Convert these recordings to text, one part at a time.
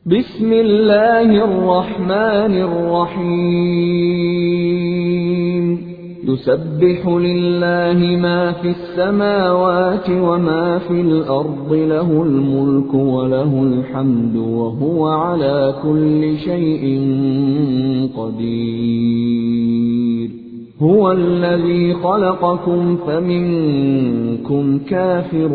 بسم الله الرحمن الرحيم يسبح لله ما في السماوات وما في الأرض له الملك وله الحمد وهو على كل شيء قدير هو الذي خلقكم فمنكم كافر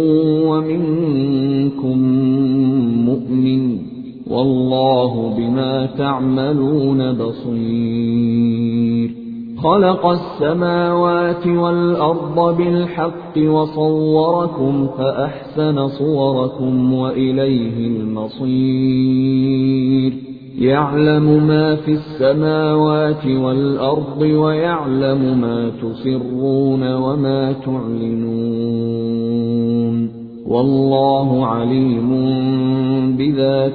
ومنكم مؤمن والله بما تعملون بصير خلق السماوات والأرض بالحق وصوركم فأحسن صوركم وإليه المصير يعلم ما في السماوات والأرض ويعلم ما تسرون وما تعلنون والله عليم بذات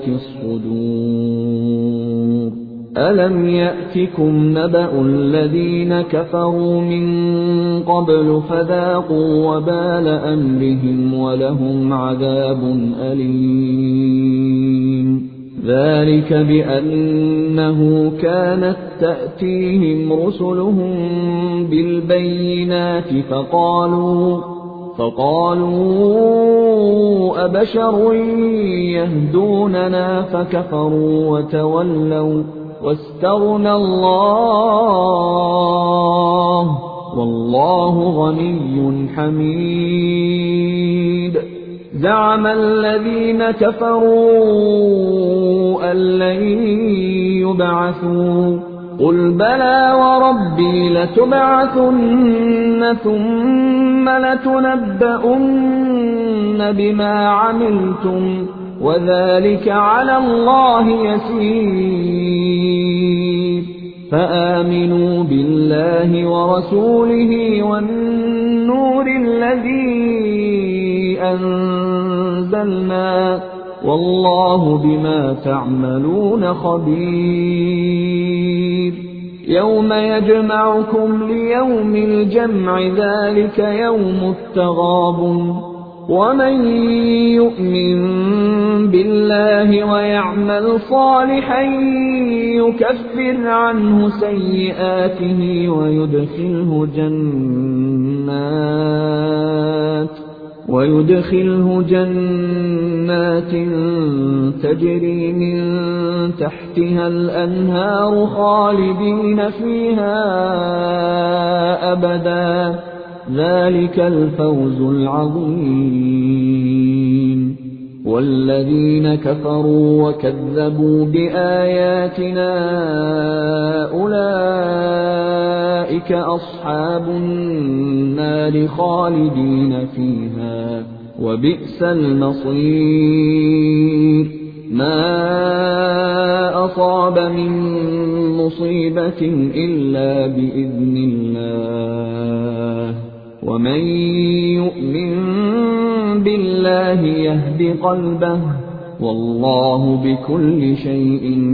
الصدور ألم يأتكم نبأ الذين كفروا من قبل فذاقوا وبال أمرهم ولهم عذاب أليم ذلك بأنه كانت تأتيهم رسلهم بالبينات فقالوا أبشر يهدوننا فكفروا وتولوا واستغنى الله والله غني حميد زعم الذين كفروا أن لن يبعثوا قل بلى وربي لتبعثن ثم لتنبؤن بما عملتم وذلك على الله يسير فآمنوا بالله ورسوله والنور الذي أنزلنا والله بما تعملون خبير يوم يجمعكم ليوم الجمع ذلك يوم التغابن ومن يؤمن بالله ويعمل صالحا يكفر عنه سيئاته ويدخله جنات تجري من تحتها الأنهار خالدين فيها أبدا ذلك الفوز العظيم والذين كفروا وكذبوا بآياتنا أولئك أصحاب النار خالدين فيها وبئس المصير ما أصاب من مصيبة إلا بإذن الله ومن يؤمن بالله يهد قلبه والله بكل شيء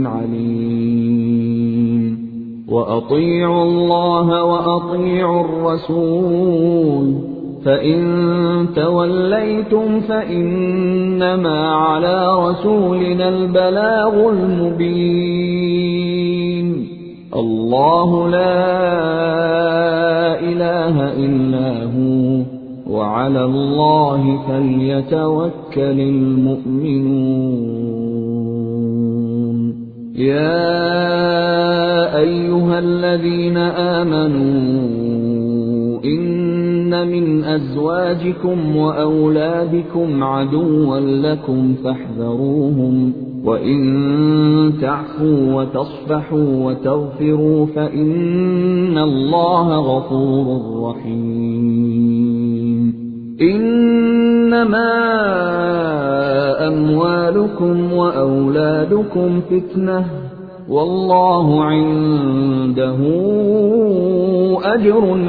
عليم وأطيعوا الله وأطيعوا الرسول فإن توليتم فإنما على رسولنا البلاغ المبين الله لا إله إلا هو وعلى الله فليتوكل المؤمنون يا أيها الذين آمنوا إن من أزواجكم وأولادكم عدوا لكم فاحذروهم وإن تعفوا وتصفحوا وتغفروا فإن الله غفور رحيم إنما أموالكم وأولادكم فتنة والله عنده أجر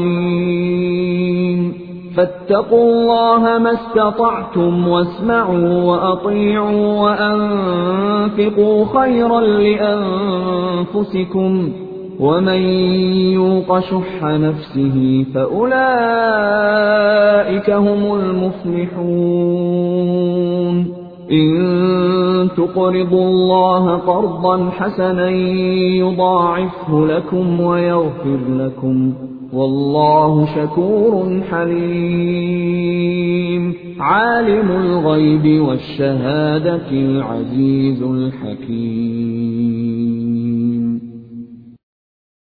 عظيم فاتقوا الله ما استطعتم واسمعوا وأطيعوا وأنفقوا خيرا لأنفسكم ومن يوق شح نفسه فأولئك هم المفلحون إن تقرضوا الله قرضا حسنا يضاعفه لكم ويغفر لكم والله شكور حليم عالم الغيب والشهادة العزيز الحكيم